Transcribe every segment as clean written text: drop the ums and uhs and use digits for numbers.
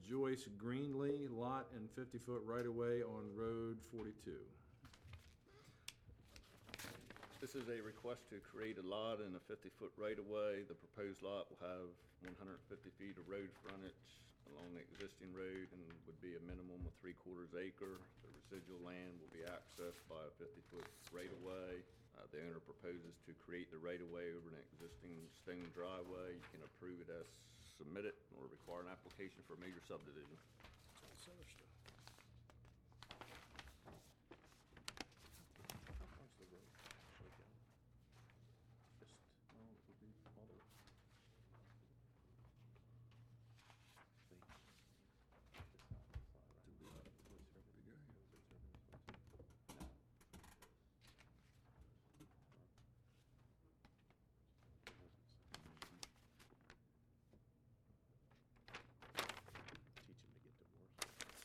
Joyce Greenlee lot and 50-foot right-of-way on Road 42. This is a request to create a lot and a 50-foot right-of-way. The proposed lot will have 150 feet of road frontage along the existing road and would be a minimum of 3/4 acre. The residual land will be accessed by a 50-foot right-of-way. The owner proposes to create the right-of-way over an existing stone driveway. You can approve it as submitted or require an application for a major subdivision. Teach him to get divorced.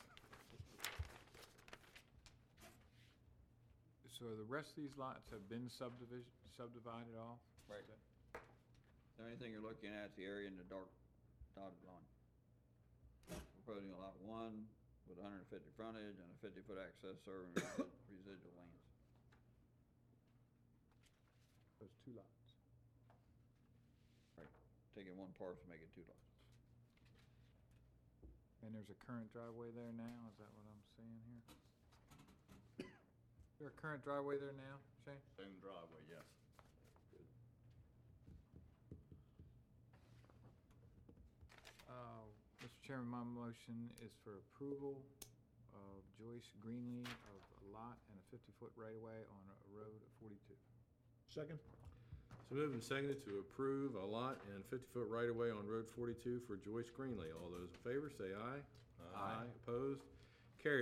So the rest of these lots have been subdivided off? Right. The only thing you're looking at is the area in the dark dotted line. Proposing a lot one with 150 frontage and a 50-foot access serving residual lands. Those two lots. Right. Taking one parcel, making two lots. And there's a current driveway there now, is that what I'm seeing here? Is there a current driveway there now, Shane? Stone driveway, yes. Mr. Chairman, my motion is for approval of Joyce Greenlee of a lot and a 50-foot right-of-way on a road of 42. Second? So moved and seconded to approve a lot and 50-foot right-of-way on Road 42 for Joyce Greenlee. All those in favor say aye. Aye. Opposed?